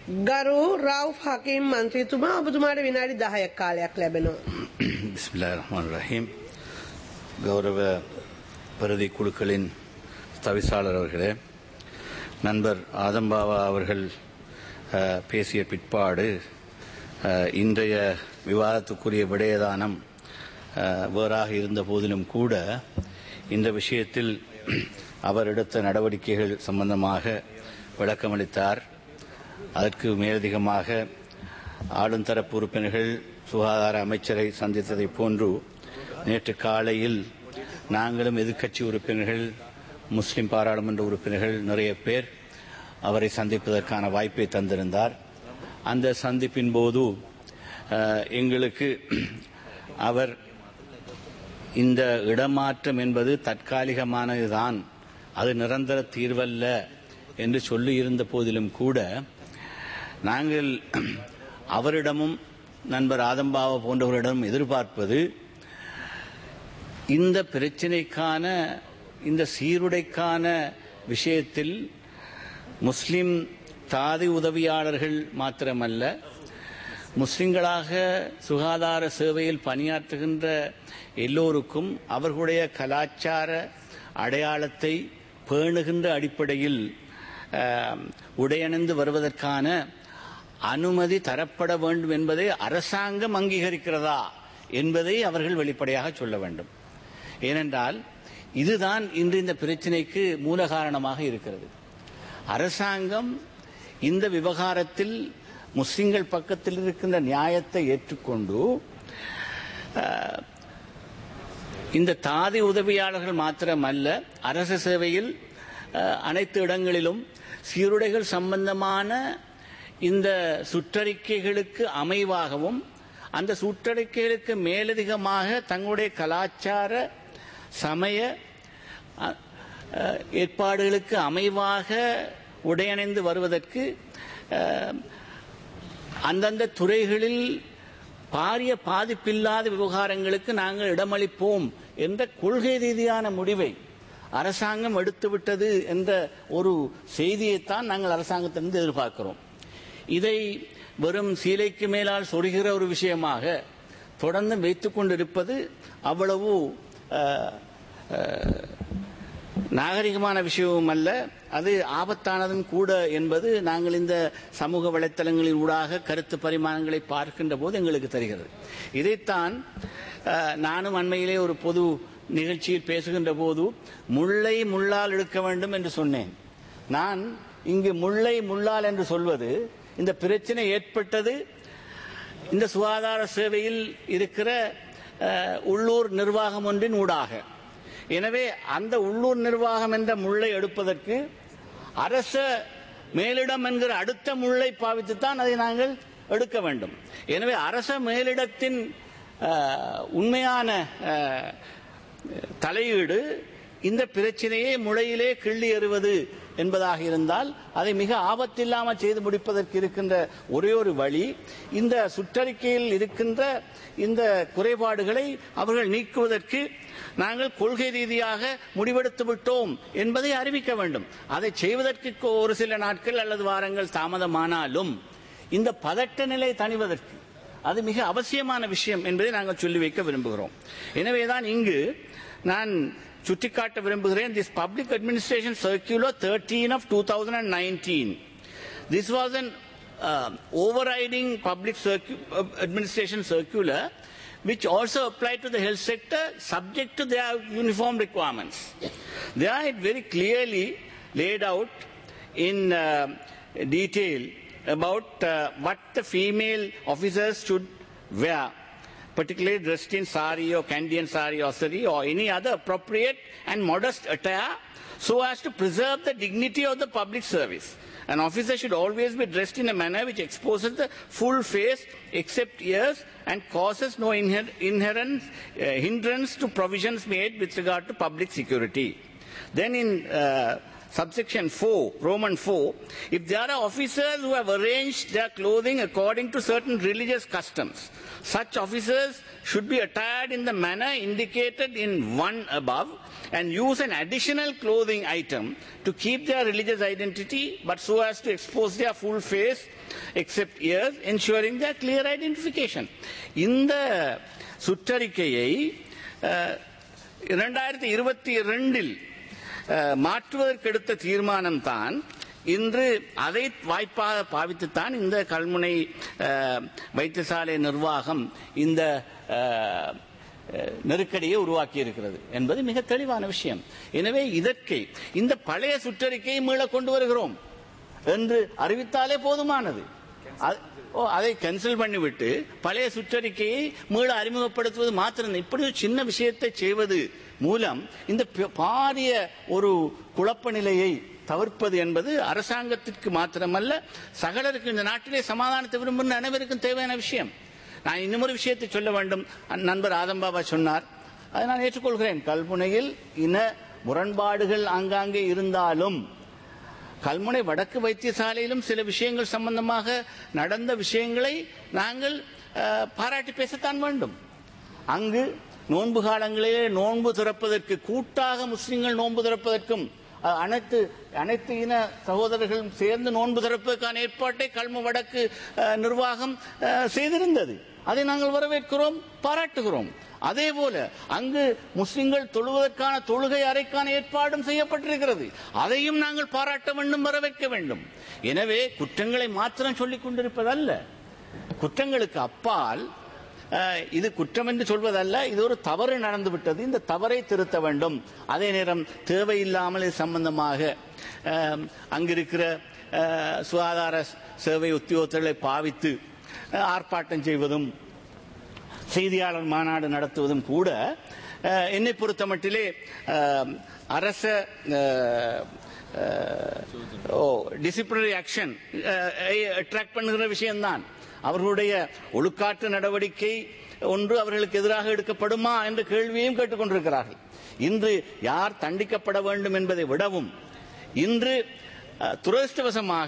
ගරු රවුෆ් හකීම් මන්ත්‍රීතුමා ඔබතුමාට විනාඩි 10ක් කාලයක් ලැබෙනවා. பிஸ்மில்லாஹிர் ரஹ்மானிர் ரஹீம். கௌரவ பிரதி குழுக்களின் தவிசாளர் அவர்களே, நண்பர் ஆதம்பாவா அவர்கள் பேசிய பிற்பாடு இன்றைய விவாதத்துக்குரிய விடயதானம் வேறாக இருந்த போதிலும் கூட இந்த விஷயத்தில் அவர் எடுத்த நடவடிக்கைகள் சம்பந்தமாக விளக்கமளித்தார். அதற்கு மேலதிகமாக ஆளும் தரப்பு உறுப்பினர்கள் சுகாதார அமைச்சரை சந்தித்ததை போன்று நேற்று காலையில் நாங்களும் எதிர்க்கட்சி உறுப்பினர்கள், முஸ்லிம் பாராளுமன்ற உறுப்பினர்கள் நிறைய பேர் அவரை சந்திப்பதற்கான வாய்ப்பை தந்திருந்தார். அந்த சந்திப்பின் போது எங்களுக்கு அவர் இந்த இடமாற்றம் என்பது தற்காலிகமானதுதான், அது நிரந்தர தீர்வல்ல என்று சொல்லியிருந்த போதிலும் கூட நாங்கள் அவரிடமும் நண்பர் ஆதம்பாவா போன்றவரிடம் எதிர்பார்ப்பது இந்த பிரச்சினைக்கான, இந்த சீருடைக்கான விஷயத்தில் முஸ்லிம் தாதி உதவியாளர்கள் மாத்திரமல்ல, முஸ்லிம்களாக சுகாதார சேவையில் பணியாற்றுகின்ற எல்லோருக்கும் அவர்களுடைய கலாச்சார அடையாளத்தை பேணுகின்ற அடிப்படையில் உடையணிந்து வருவதற்கான அனுமதி தரப்பட வேண்டும் என்பதை அரசாங்கம் அங்கீகரிக்கிறதா என்பதை அவர்கள் வெளிப்படையாக சொல்ல வேண்டும். ஏனென்றால் இதுதான் இன்று இந்த பிரச்சினைக்கு மூல காரணமாக இருக்கிறது. அரசாங்கம் இந்த விவகாரத்தில் முஸ்லிம்கள் பக்கத்தில் இருக்கின்ற நியாயத்தை ஏற்றுக்கொண்டு இந்த தாதி உதவியாளர்கள் மாத்திரமல்ல, அரசு சேவையில் அனைத்து இடங்களிலும் சீருடைகள் சம்பந்தமான இந்த சுற்றறிக்கைகளுக்கு அமைவாகவும், அந்த சுற்றறிக்கைகளுக்கு மேலதிகமாக தங்களுடைய கலாச்சார சமய ஏற்பாடுகளுக்கு அமைவாக உடையணிந்து வருவதற்கு அந்தந்த துறைகளில் பாரிய பாதிப்பில்லாத விவகாரங்களுக்கு நாங்கள் இடமளிப்போம் என்ற கொள்கை ரீதியான முடிவை அரசாங்கம் எடுத்துவிட்டது என்ற ஒரு செய்தியைத்தான் நாங்கள் அரசாங்கத்திலிருந்து எதிர்பார்க்கிறோம். இதை வெறும் சீலைக்கு மேலால் சொருகிற ஒரு விஷயமாக தொடர்ந்து வைத்துக் கொண்டிருப்பது அவ்வளவு நாகரிகமான விஷயமும் அல்ல, அது ஆபத்தானதும் கூட என்பது நாங்கள் இந்த சமூக வலைத்தளங்களின் ஊடாக கருத்து பரிமாணங்களை பார்க்கின்ற போது எங்களுக்கு தெரிகிறது. இதைத்தான் நானும் அண்மையிலே ஒரு பொது நிகழ்ச்சியில் பேசுகின்ற போது முள்ளை முள்ளால் எடுக்க வேண்டும் என்று சொன்னேன். நான் இங்கு முள்ளை முள்ளால் என்று சொல்வது, இந்த பிரச்சனை ஏற்பட்டது இந்த சுகாதார சேவையில் இருக்கிற உள்ளூர் நிர்வாகம் ஒன்றின் ஊடாக. எனவே அந்த உள்ளூர் நிர்வாகம் என்ற முள்ளை எடுப்பதற்கு அரச மேலிடம் என்கிற அடுத்த முள்ளை பாவித்துத்தான் அதை நாங்கள் எடுக்க வேண்டும். எனவே அரச மேலிடத்தின் உண்மையான தலையீடு இந்த பிரச்சனையை முளையிலே கிள்ளி எறிவது என்பதாக இருந்தால் அதை மிக ஆபத்தில்லாமல் செய்து முடிப்பதற்கு இருக்கின்ற ஒரே ஒரு வழி, இந்த சுற்றறிக்கையில் இருக்கின்ற இந்த குறைபாடுகளை அவர்கள் நீக்குவதற்கு நாங்கள் கொள்கை ரீதியாக முடிவெடுத்து விட்டோம் என்பதை அறிவிக்க வேண்டும். அதை செய்வதற்கு ஒரு சில நாட்கள் அல்லது வாரங்கள் தாமதமானாலும் இந்த பதட்ட நிலை தணிவதற்கு அது மிக அவசியமான விஷயம் என்பதை நாங்கள் சொல்லி வைக்க விரும்புகிறோம். எனவேதான் இங்கு நான் சுட்டிக்காட்ட விரும்புகிறேன், this Public Administration Circular 13 of 2019. This was an overriding public administration circular which also applied to the health sector subject to their uniform requirements. There it very clearly laid out in detail about what the female officers should wear, particularly dressed in sari or Kandyan sari or sari or any other appropriate and modest attire so as to preserve the dignity of the public service. An officer should always be dressed in a manner which exposes the full face except ears and causes no inherent hindrance to provisions made with regard to public security. Then in subsection 4, Roman 4, if there are officers who have arranged their clothing according to certain religious customs, such officers should be attired in the manner indicated in 1 above and use an additional clothing item to keep their religious identity but so as to expose their full face except ears, ensuring their clear identification. இந்த சுற்றறிக்கையை 2022 மாற்றுவதற்கு எடுத்த தீர்மானம் தான் இன்று அதை வாய்ப்பாக பாவித்துத்தான் இந்த கல்முனை வைத்தியசாலை நிர்வாகம் இந்த நெருக்கடியை உருவாக்கி இருக்கிறது என்பது மிக தெளிவான விஷயம். எனவே இதற்கு இந்த பழைய சுற்றறிக்கையை மீள கொண்டு வருகிறோம் என்று அறிவித்தாலே போதுமானது. அதை கேன்சல் பண்ணிவிட்டு பழைய சுற்றறிக்கையை மீள அறிமுகப்படுத்துவது மாத்திரம். இப்படி ஒரு சின்ன விஷயத்தை செய்வது மூலம் இந்த பாரிய ஒரு குழப்ப நிலையை தவிர்ப்பது என்பது அரசாங்கத்திற்கு மாத்திரமல்ல, சகலருக்கு இந்த நாட்டிலே சமாதானத்தை விரும்புகிற அனைவருக்கும் தேவையான விஷயம். நான் இன்னொரு விஷயத்தை சொல்ல வேண்டும். நண்பர் ஆதம்பாபா சொன்னார், அதை நான் ஏற்றுக்கொள்கிறேன். கல்முனையில் இன முரண்பாடுகள் ஆங்காங்கே இருந்தாலும் கல்முனை வடக்கு வைத்தியசாலையிலும் சில விஷயங்கள் சம்பந்தமாக நடந்த விஷயங்களை நாங்கள் பாராட்டி பேசத்தான் வேண்டும். அங்கு நோன்பு காலங்களிலே நோன்பு திறப்பதற்கு, கூட்டாக முஸ்லிம்கள் நோன்பு திறப்பதற்கும் அனைத்து இன சகோதரர்களும் சேர்ந்து நோன்பு திறப்பதற்கான ஏற்பாட்டை கல்மு வடக்கு நிர்வாகம் செய்திருந்தது. அதை நாங்கள் வரவேற்கிறோம், பாராட்டுகிறோம். அதே போல அங்கு முஸ்லிம்கள் தொழுவதற்கான தொழுகை அறைக்கான ஏற்பாடும் செய்யப்பட்டிருக்கிறது. அதையும் நாங்கள் பாராட்ட வேண்டும், வரவேற்க வேண்டும். எனவே குற்றங்களை மாத்திரம் சொல்லிக் கொண்டிருப்பதல்ல, குற்றங்களுக்கு அப்பால் இது குற்றம் என்று சொல்வதல்ல, இது ஒரு தவறு நடந்துவிட்டது, இந்த தவறை திருத்த வேண்டும். அதே நேரம் தேவையில்லாமல் இது சம்பந்தமாக அங்கிருக்கிற சுகாதார சேவை உத்தியோகத்தர்களை பாவித்து ஆர்ப்பாட்டம் செய்வதும் செய்தியாளர் மாநாடு நடத்துவதும் கூட என்னை பொறுத்த மட்டிலே அரச டிசிப்ளினரி ஆக்ஷன் அட்ராக்ட் பண்ணுகிற விஷயம்தான். அவர்களுடைய ஒழுக்காற்று நடவடிக்கை ஒன்று அவர்களுக்கு எதிராக எடுக்கப்படுமா என்ற கேள்வியையும் கேட்டுக்கொண்டிருக்கிறார்கள். இன்று யார் தண்டிக்கப்பட வேண்டும் என்பதை விடவும் இன்று துரதிர்ஷ்டவசமாக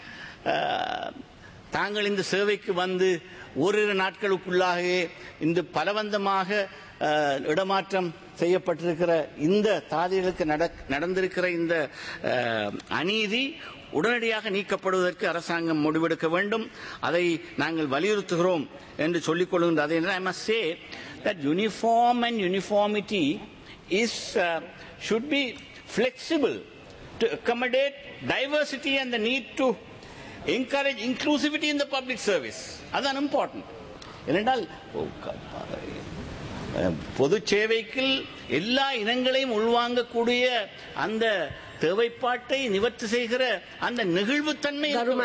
தாங்கள் இந்த சேவைக்கு வந்து ஓரிரு நாட்களுக்குள்ளாக இந்த பலவந்தமாக இடமாற்றம் செய்யப்பட்டிருக்கிற இந்த தாதிகளுக்கு நடந்திருக்கிற இந்த அநீதி உடனடியாக நீக்கப்படுவதற்கு அரசாங்கம் முடிவெடுக்க வேண்டும். அதை நாங்கள் வலியுறுத்துகிறோம் என்று சொல்லிக் கொள்கின்ற அதே நேரம் I must say that uniform and uniformity is should be flexible to accommodate diversity and the need to encourage inclusivity in the public service. அதுதான் important. ஏனென்றால் பொது சேவைக்கு எல்லா இனங்களையும் உள்வாங்கக்கூடிய அந்த தேவைப்பாட்டை நிவர்த்தி செய்கிற அந்த நெகிழ்வுத்தன்மை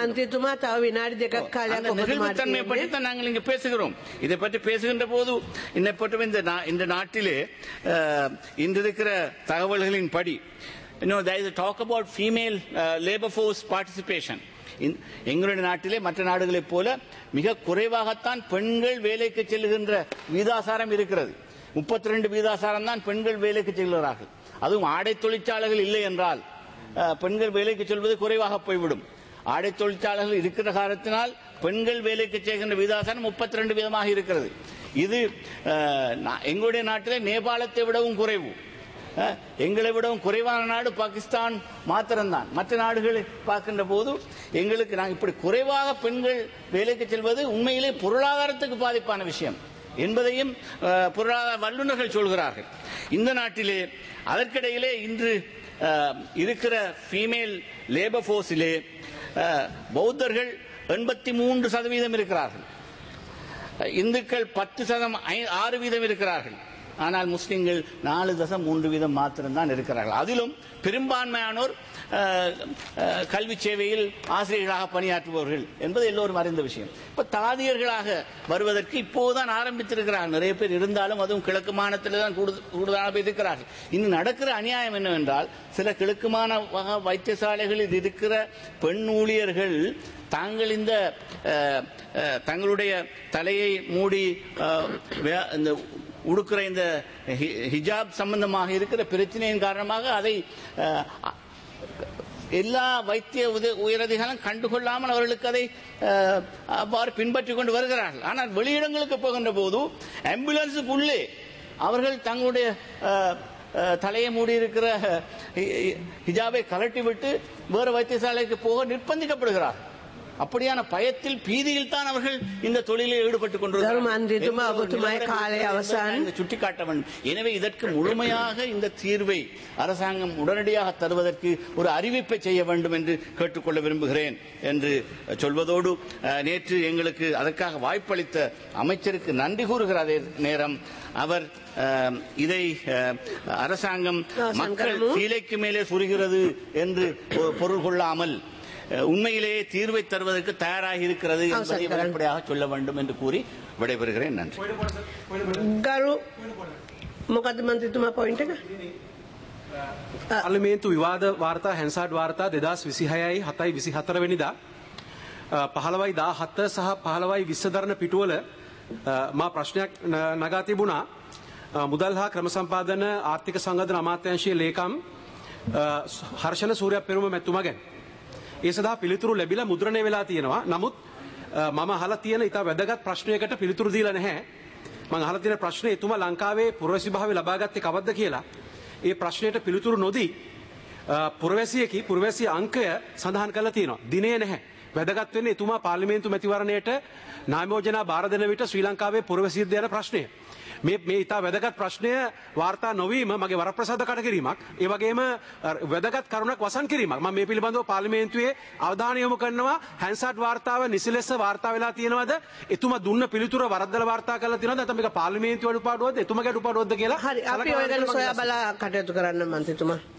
நெகிழ்வுத்தன்மை பற்றி தான் நாங்கள் இங்கு பேசுகிறோம். இதை பற்றி பேசுகின்ற போது என்னை பற்றி இந்த நாட்டிலே இன்று இருக்கிற தகவல்களின் படி there is a talk about female labor force participation. எங்களுடைய நாட்டிலே மற்ற நாடுகளைப் போல மிக குறைவாகத்தான் பெண்கள் வேலைக்கு செல்லுகின்ற வீதாசாரம் இருக்கிறது. 32 வீதாசாரம் தான் பெண்கள் வேலைக்கு செல்கிறார்கள். அதுவும் ஆடை தொழிற்சாலைகள் இல்லை என்றால் பெண்கள் வேலைக்கு செல்வது குறைவாக போய்விடும். ஆடை தொழிற்சாலைகள் இருக்கிற காரணத்தினால் பெண்கள் வேலைக்கு செல்கின்ற வீதாசாரம் 32 வீதமாக இருக்கிறது. இது எங்களுடைய நாட்டிலே நேபாளத்தை விடவும் குறைவு. எங்களை விடவும் குறைவான நாடு பாகிஸ்தான் மாத்திரம்தான். மற்ற நாடுகளை பார்க்கின்ற போது எங்களுக்கு நாங்கள் இப்படி குறைவாக பெண்கள் வேலைக்கு செல்வது உண்மையிலே பொருளாதாரத்துக்கு பாதிப்பான விஷயம் என்பதையும் பொருளாதார வல்லுநர்கள் சொல்கிறார்கள். இந்த நாட்டிலே அதற்கிடையிலே இன்று இருக்கிற ஃபீமேல் லேபர் போர்ஸிலே பௌத்தர்கள் 83% இருக்கிறார்கள், இந்துக்கள் 10% இருக்கிறார்கள். ஆனால் முஸ்லிம்கள் 4.3% மாத்திரம்தான் இருக்கிறார்கள். அதிலும் பெரும்பான்மையானோர் கல்வி சேவையில் ஆசிரியர்களாக பணியாற்றுபவர்கள் என்பது எல்லோரும் அறிந்த விஷயம். இப்ப தாதியர்களாக வருவதற்கு இப்போதுதான் ஆரம்பித்திருக்கிறார்கள். நிறைய பேர் இருந்தாலும் அதுவும் கிழக்கு மாநிலத்தில் தான் கூடுதலாக பேர் இருக்கிறார்கள். இன்னும் நடக்கிற அநியாயம் என்னவென்றால் சில கிழக்கு மாநில வைத்தியசாலைகளில் இருக்கிற பெண் ஊழியர்கள் தாங்கள் இந்த தங்களுடைய தலையை மூடி இந்த உடுக்கிற இந்த ஹிஜாப் சம்பந்தமாக இருக்கிற பிரச்சனையின் காரணமாக அதை எல்லா வைத்திய உயரதிகாரம் கண்டுகொள்ளாமல் அவர்களுக்கு அதை அவ்வாறு பின்பற்றிக் கொண்டு வருகிறார்கள். ஆனால் வெளியிடங்களுக்கு போகின்ற போது ஆம்புலன்ஸுக்குள்ளே அவர்கள் தங்களுடைய தலையை மூடி இருக்கிற ஹிஜாபை கலட்டி விட்டு வேறு வைத்தியசாலைக்கு போக நிர்பந்திக்கப்படுகிறார். அப்படியான பயத்தில் பீதியில் தான் அவர்கள் இந்த தொழிலில் ஈடுபட்டுக் கொண்டிருக்கிறார்கள் சுட்டிக்காட்ட வேண்டும். எனவே இதற்கு முழுமையாக இந்த தீர்வை அரசாங்கம் உடனடியாக தருவதற்கு ஒரு அறிவிப்பை செய்ய வேண்டும் என்று கேட்டுக்கொள்ள விரும்புகிறேன் என்று சொல்வதோடு, நேற்று எங்களுக்கு அதற்காக வாய்ப்பளித்த அமைச்சருக்கு நன்றி கூறுகிற அதே நேரம் அவர் இதை அரசாங்கம் மக்கள் கீழைக்கு மேலே சுருகிறது என்று பொருள் கொள்ளாமல் உண்மையிலேயே தீர்வை தருவதற்கு தயாராக இருக்கிறது என்பதை வெளிப்படையாக சொல்ல வேண்டும் என்று கூறி விடைபெறுகிறேன். நன்றி. පාර්ලිමේන්තු විවාද වාර්තා හැන්සාඩ් වාර්තා 2026යි 7යි 24 වෙනිදා 15යි 17 සහ 15යි 20 දරන පිටුවල මා ප්‍රශ්නයක් නගා තිබුණා. මුදල් හා ක්‍රම සම්පාදන ආර්ථික සංවර්ධන අමාත්‍යාංශයේ ලේකම් හර්ෂණ සූර්යපෙරුම මැතිතුමාගෙන් ඒ සඳහා පිළිතුරු ලැබිලා මුද්‍රණය වෙලා තියෙනවා. නමුත් මම අහලා තියෙන ඉතා වැදගත් ප්‍රශ්නයකට පිළිතුරු දීලා නැහැ. මම අහලා තියෙන ප්‍රශ්නේ එතුමා ලංකාවේ පුරවැසි භාවය ලබාගත්තේ කවද්ද කියලා. ඒ ප්‍රශ්නයට පිළිතුරු නොදී පුරවැසි අංකය සඳහන් කරලා තියෙනවා. දිනේ නැහැ. වැදගත් වෙන්නේ එතුමා පාර්ලිමේන්තු මැතිවරණයට නාමෝජනා බාර දෙන විට ශ්‍රී ලංකාවේ පුරවැසි යන ප්‍රශ්නය. මේ ඉතා වැදගත් ප්‍රශ්නය වාර්තා නොවීම මගේ වරප්‍රසාද කඩකිරීමක්. ඒ වගේම වැදගත් කරුණක් වසන් කිරීමක්. මම මේ පිළිබඳව පාර්ලිමේන්තුවේ අවධානය යොමු කරනවා. හැන්සාඩ් වාර්තාව නිසලෙස වාර්තා වෙලා තියෙනවද? එතුමා දුන්න පිළිතුර වරද්දලා වාර්තා කරලා තියෙනවද? නැත්නම් මේක පාර්ලිමේන්තුවේ අඩුපාඩුවක්ද? එතුමාගේ අඩුපාඩුවක්ද කියලා? හරි අපි ඔය ගැන සොයා බලා කටයුතු කරන්න මන්ත්‍රීතුමා.